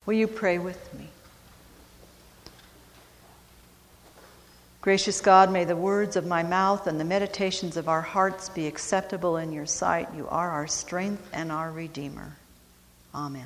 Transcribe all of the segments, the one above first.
Will you pray with me? Gracious God, may the words of my mouth and the meditations of our hearts be acceptable in your sight. You are our strength and our Redeemer. Amen.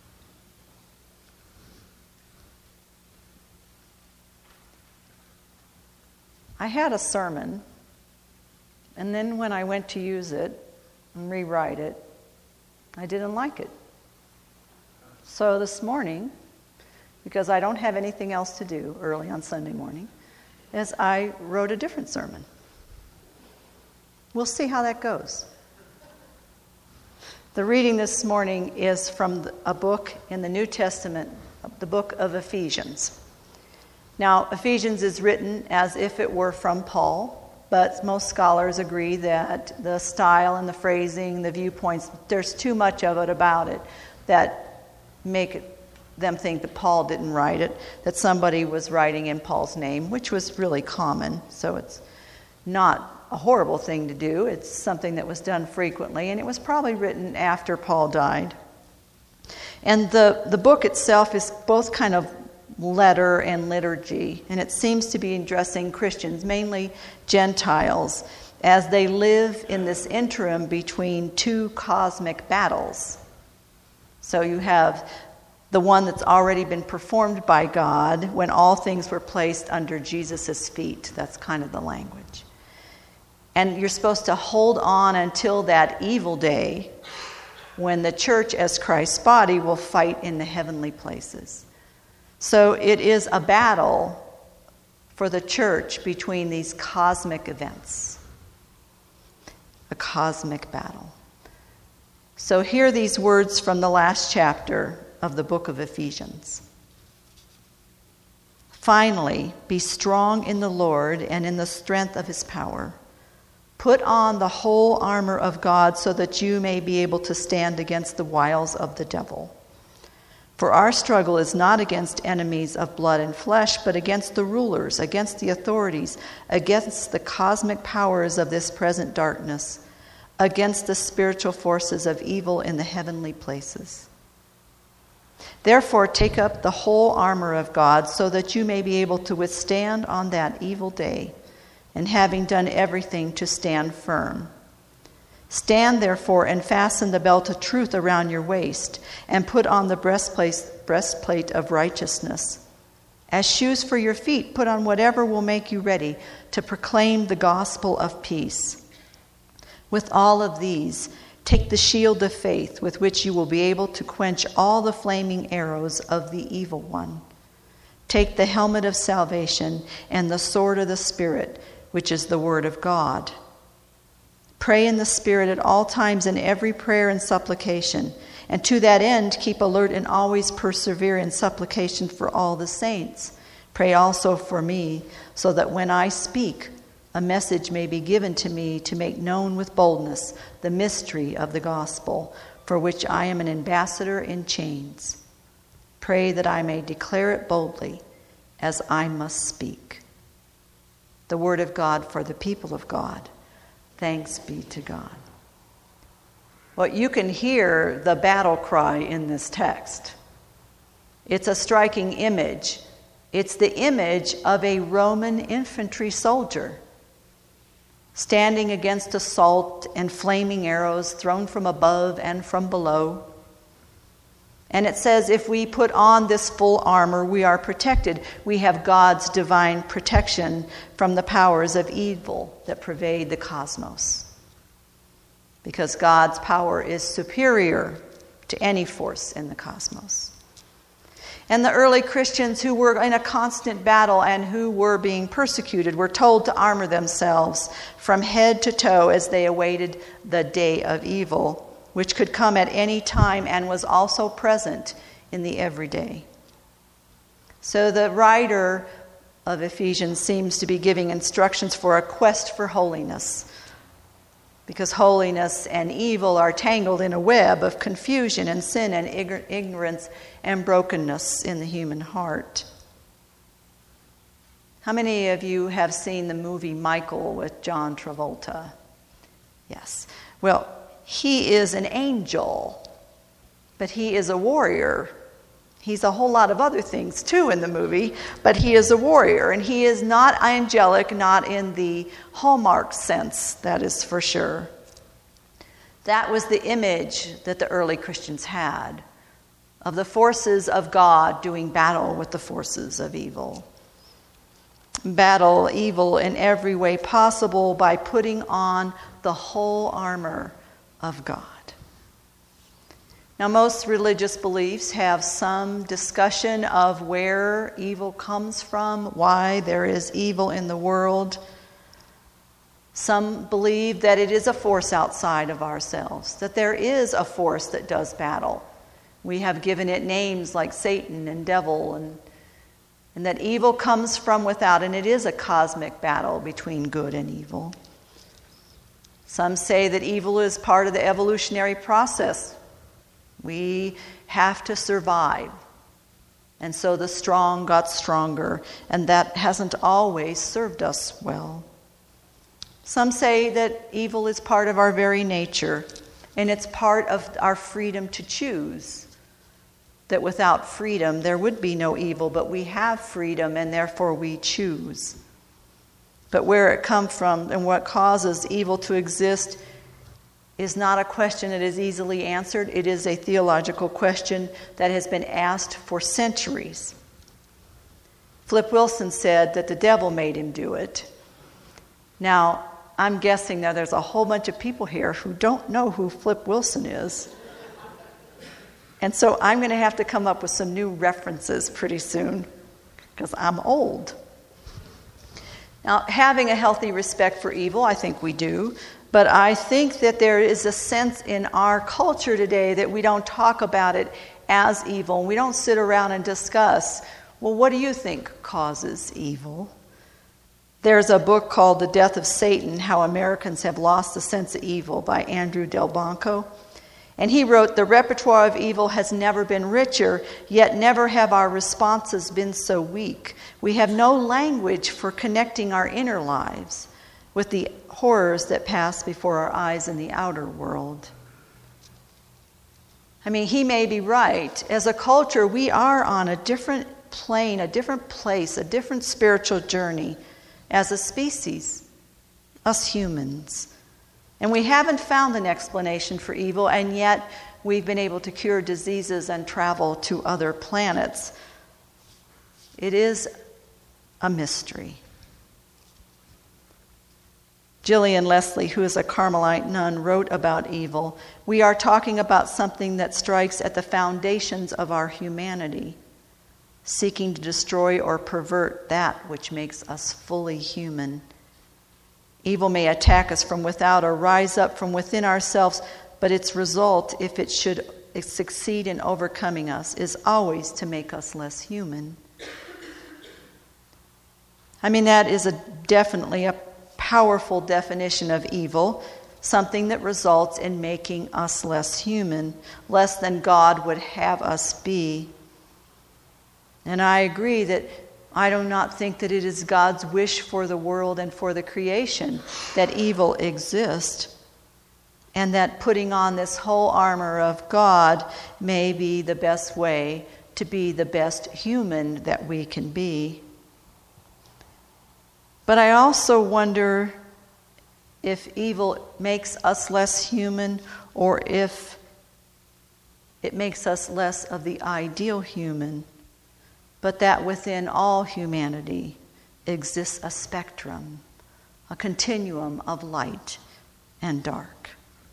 I had a sermon, and then when I went to use it and rewrite it, I didn't like it. So this morning, because I don't have anything else to do early on Sunday morning, is I wrote a different sermon. We'll see how that goes. The reading this morning is from a book in the New Testament, the book of Ephesians. Now, Ephesians is written as if it were from Paul, but most scholars agree that the style and the phrasing, the viewpoints, there's too much of it about it that make them think that Paul didn't write it, that somebody was writing in Paul's name, which was really common. So it's not a horrible thing to do. It's something that was done frequently, and it was probably written after Paul died. And the book itself is both kind of letter and liturgy, and it seems to be addressing Christians, mainly Gentiles, as they live in this interim between two cosmic battles. So you have the one that's already been performed by God when all things were placed under Jesus' feet. That's kind of the language. And you're supposed to hold on until that evil day when the church as Christ's body will fight in the heavenly places. So it is a battle for the church between these cosmic events. A cosmic battle. So hear these words from the last chapter of the book of Ephesians. Finally, be strong in the Lord and in the strength of his power. Put on the whole armor of God so that you may be able to stand against the wiles of the devil. For our struggle is not against enemies of blood and flesh, but against the rulers, against the authorities, against the cosmic powers of this present darkness, against the spiritual forces of evil in the heavenly places. Therefore, take up the whole armor of God so that you may be able to withstand on that evil day, and having done everything, to stand firm. Stand therefore and fasten the belt of truth around your waist, and put on the breastplate of righteousness. As shoes for your feet, put on whatever will make you ready to proclaim the gospel of peace. With all of these, take the shield of faith with which you will be able to quench all the flaming arrows of the evil one. Take the helmet of salvation and the sword of the Spirit, which is the word of God. Pray in the Spirit at all times in every prayer and supplication, and to that end keep alert and always persevere in supplication for all the saints. Pray also for me, so that when I speak, a message may be given to me to make known with boldness the mystery of the gospel, for which I am an ambassador in chains. Pray that I may declare it boldly, as I must speak. The word of God for the people of God. Thanks be to God. Well, you can hear the battle cry in this text. It's a striking image. It's the image of a Roman infantry soldier standing against assault and flaming arrows thrown from above and from below. And it says if we put on this full armor, we are protected. We have God's divine protection from the powers of evil that pervade the cosmos. Because God's power is superior to any force in the cosmos. And the early Christians who were in a constant battle and who were being persecuted were told to armor themselves from head to toe as they awaited the day of evil, which could come at any time and was also present in the everyday. So the writer of Ephesians seems to be giving instructions for a quest for holiness, because holiness and evil are tangled in a web of confusion and sin and ignorance and brokenness in the human heart. How many of you have seen the movie Michael with John Travolta? Yes. Well, he is an angel, but he is a warrior He's a whole lot of other things too in the movie, but he is a warrior, and he is not angelic, not in the Hallmark sense, that is for sure. That was the image that the early Christians had of the forces of God doing battle with the forces of evil. Battle evil in every way possible by putting on the whole armor of God. Now, most religious beliefs have some discussion of where evil comes from, why there is evil in the world. Some believe that it is a force outside of ourselves, that there is a force that does battle. We have given it names like Satan and devil, and that evil comes from without, and it is a cosmic battle between good and evil. Some say that evil is part of the evolutionary process. We have to survive. And so the strong got stronger, and that hasn't always served us well. Some say that evil is part of our very nature, and it's part of our freedom to choose. That without freedom, there would be no evil, but we have freedom, and therefore we choose. But where it comes from and what causes evil to exist is not a question that is easily answered. It is a theological question that has been asked for centuries. Flip Wilson said that the devil made him do it. Now, I'm guessing that there's a whole bunch of people here who don't know who Flip Wilson is. And so I'm going to have to come up with some new references pretty soon, because I'm old. Now, having a healthy respect for evil, I think we do. But I think that there is a sense in our culture today that we don't talk about it as evil. We don't sit around and discuss, well, what do you think causes evil? There's a book called The Death of Satan, How Americans Have Lost the Sense of Evil by Andrew Delbanco. And he wrote, the repertoire of evil has never been richer, yet never have our responses been so weak. We have no language for connecting our inner lives with the horrors that pass before our eyes in the outer world. I mean, he may be right. As a culture, we are on a different plane, a different place, a different spiritual journey as a species, us humans. And we haven't found an explanation for evil, and yet we've been able to cure diseases and travel to other planets. It is a mystery. Gillian Leslie, who is a Carmelite nun, wrote about evil. We are talking about something that strikes at the foundations of our humanity, seeking to destroy or pervert that which makes us fully human. Evil may attack us from without or rise up from within ourselves, but its result, if it should succeed in overcoming us, is always to make us less human. I mean, that is definitely a powerful definition of evil, something that results in making us less human, less than God would have us be. And I agree that I do not think that it is God's wish for the world and for the creation that evil exists, and that putting on this whole armor of God may be the best way to be the best human that we can be. But I also wonder if evil makes us less human, or if it makes us less of the ideal human, but that within all humanity exists a spectrum, a continuum of light and dark.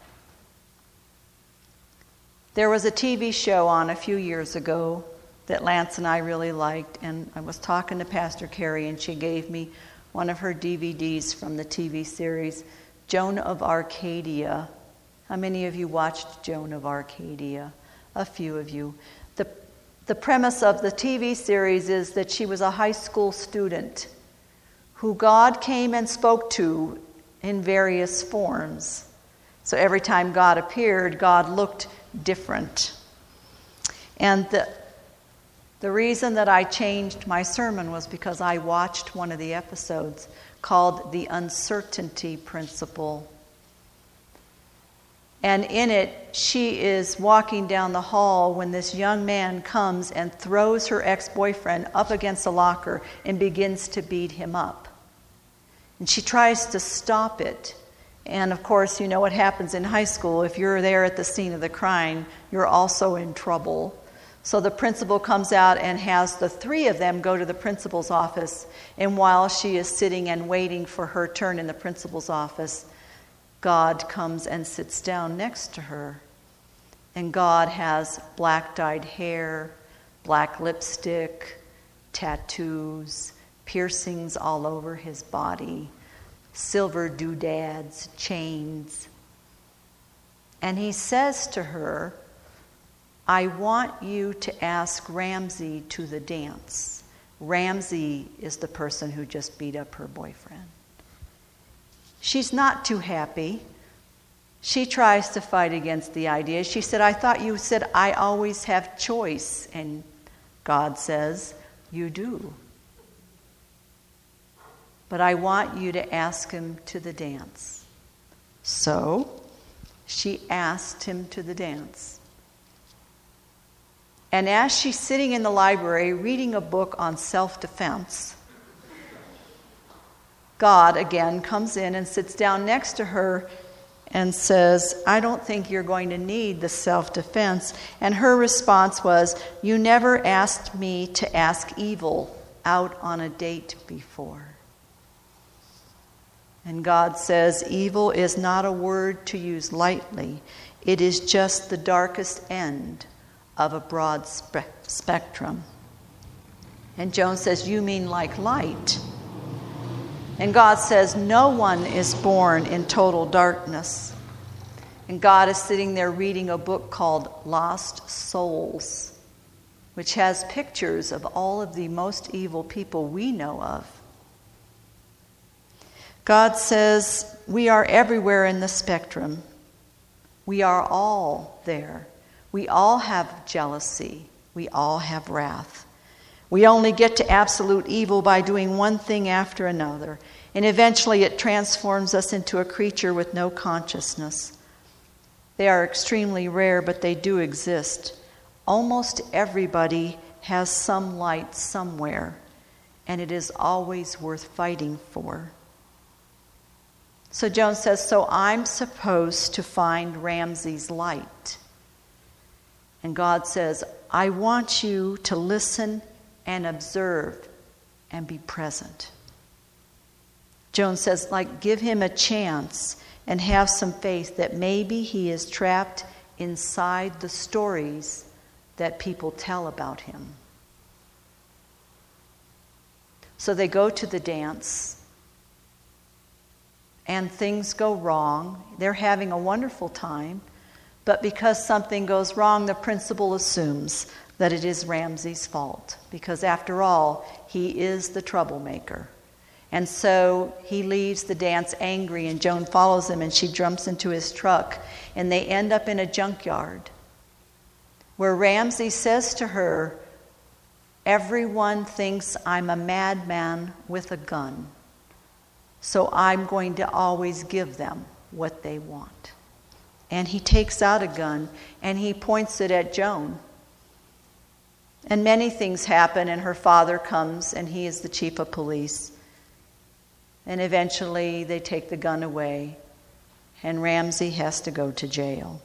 There was a TV show on a few years ago that Lance and I really liked, and I was talking to Pastor Carrie, and she gave me one of her DVDs from the TV series, Joan of Arcadia. How many of you watched Joan of Arcadia? A few of you. The premise of the TV series is that she was a high school student who God came and spoke to in various forms. So every time God appeared, God looked different. And the reason that I changed my sermon was because I watched one of the episodes called The Uncertainty Principle. And in it, she is walking down the hall when this young man comes and throws her ex-boyfriend up against a locker and begins to beat him up. And she tries to stop it. And of course, you know what happens in high school. If you're there at the scene of the crime, you're also in trouble. So the principal comes out and has the three of them go to the principal's office. And while she is sitting and waiting for her turn in the principal's office, God comes and sits down next to her. And God has black dyed hair, black lipstick, tattoos, piercings all over his body, silver doodads, chains. And he says to her, I want you to ask Ramsey to the dance. Ramsey is the person who just beat up her boyfriend. She's not too happy. She tries to fight against the idea. She said, I thought you said I always have choice. And God says, you do. But I want you to ask him to the dance. So she asked him to the dance. And as she's sitting in the library reading a book on self-defense, God again comes in and sits down next to her and says, I don't think you're going to need the self-defense. And her response was, you never asked me to ask evil out on a date before. And God says, evil is not a word to use lightly. It is just the darkest end of a broad spectrum. And Joan says, you mean like light? And God says, no one is born in total darkness. And God is sitting there reading a book called Lost Souls, which has pictures of all of the most evil people we know of. God says, we are everywhere in the spectrum. We are all there. We all have jealousy. We all have wrath. We only get to absolute evil by doing one thing after another. And eventually it transforms us into a creature with no consciousness. They are extremely rare, but they do exist. Almost everybody has some light somewhere, and it is always worth fighting for. So Joan says, so I'm supposed to find Ramsey's light. And God says, I want you to listen and observe and be present. Joan says, give him a chance and have some faith that maybe he is trapped inside the stories that people tell about him. So they go to the dance, and things go wrong. They're having a wonderful time, but because something goes wrong, the principal assumes that it is Ramsey's fault, because after all, he is the troublemaker. And so he leaves the dance angry, and Joan follows him, and she jumps into his truck, and they end up in a junkyard where Ramsey says to her, everyone thinks I'm a madman with a gun, so I'm going to always give them what they want. And he takes out a gun, and he points it at Joan. And many things happen, and her father comes, and he is the chief of police. And eventually they take the gun away, and Ramsey has to go to jail.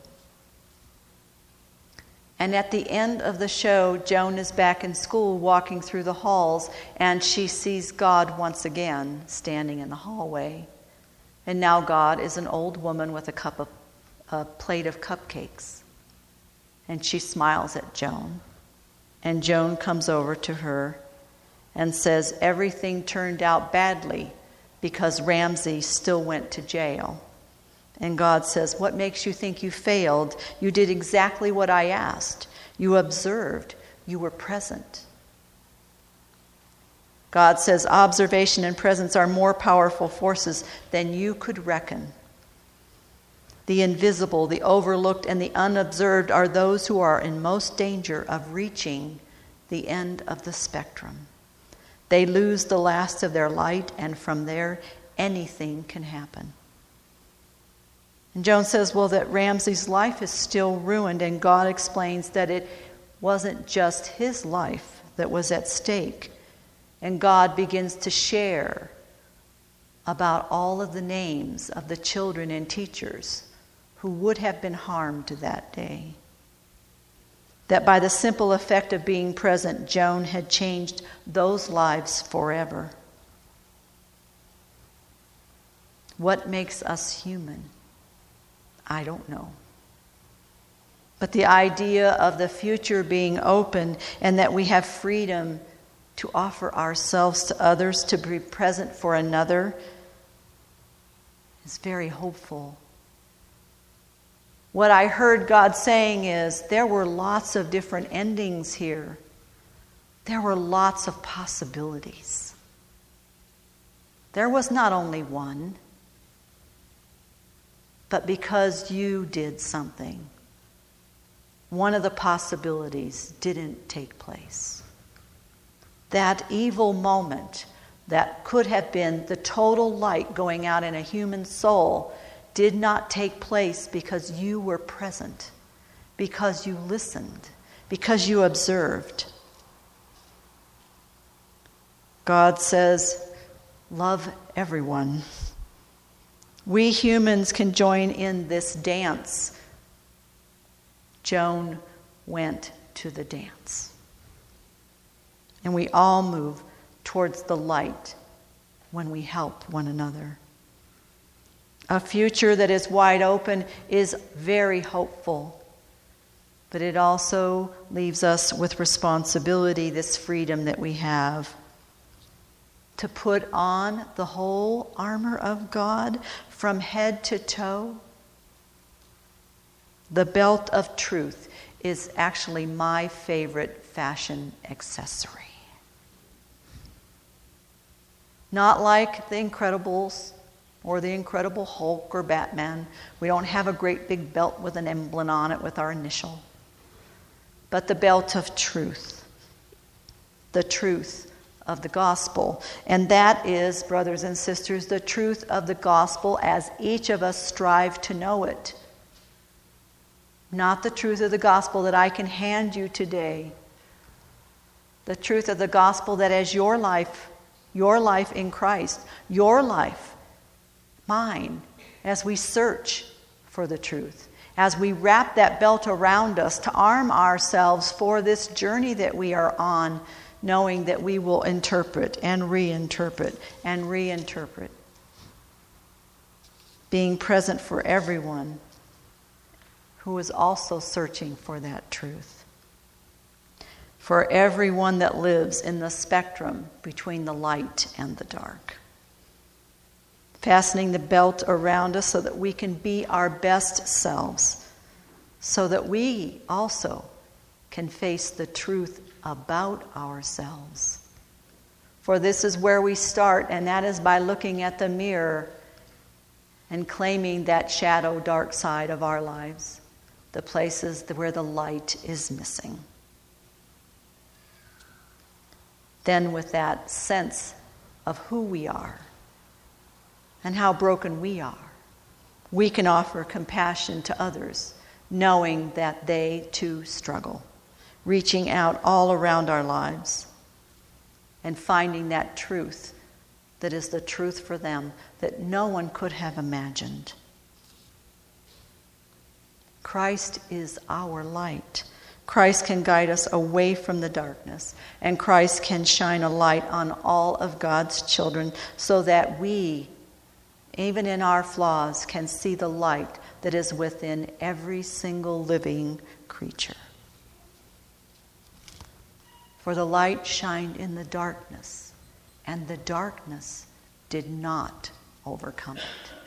And at the end of the show, Joan is back in school walking through the halls, and she sees God once again standing in the hallway. And now God is an old woman with a plate of cupcakes. And she smiles at Joan. And Joan comes over to her and says, everything turned out badly because Ramsey still went to jail. And God says, what makes you think you failed? You did exactly what I asked. You observed. You were present. God says, observation and presence are more powerful forces than you could reckon. The invisible, the overlooked, and the unobserved are those who are in most danger of reaching the end of the spectrum. They lose the last of their light, and from there, anything can happen. And Joan says, well, that Ramses' life is still ruined, and God explains that it wasn't just his life that was at stake. And God begins to share about all of the names of the children and teachers who would have been harmed that day. That by the simple effect of being present, Joan had changed those lives forever. What makes us human? I don't know. But the idea of the future being open and that we have freedom to offer ourselves to others, to be present for another, is very hopeful. What I heard God saying is there were lots of different endings here. There were lots of possibilities. There was not only one, but because you did something, one of the possibilities didn't take place. That evil moment that could have been the total light going out in a human soul did not take place because you were present, because you listened, because you observed. God says, love everyone. We humans can join in this dance. Joan went to the dance. And we all move towards the light when we help one another. A future that is wide open is very hopeful, but it also leaves us with responsibility, this freedom that we have, to put on the whole armor of God from head to toe. The belt of truth is actually my favorite fashion accessory. Not like the Incredibles or the Incredible Hulk or Batman. We don't have a great big belt with an emblem on it with our initial. But the belt of truth. The truth of the gospel. And that is, brothers and sisters, the truth of the gospel as each of us strive to know it. Not the truth of the gospel that I can hand you today. The truth of the gospel that as your life in Christ, your life, mine, as we search for the truth, as we wrap that belt around us to arm ourselves for this journey that we are on, knowing that we will interpret and reinterpret and reinterpret. Being present for everyone who is also searching for that truth. For everyone that lives in the spectrum between the light and the dark. Fastening the belt around us so that we can be our best selves, so that we also can face the truth about ourselves. For this is where we start, and that is by looking at the mirror and claiming that shadow, dark side of our lives, the places where the light is missing. Then with that sense of who we are and how broken we are, we can offer compassion to others, knowing that they too struggle, reaching out all around our lives and finding that truth that is the truth for them that no one could have imagined. Christ is our light. Christ can guide us away from the darkness, and Christ can shine a light on all of God's children so that we, even in our flaws, can see the light that is within every single living creature. For the light shined in the darkness, and the darkness did not overcome it.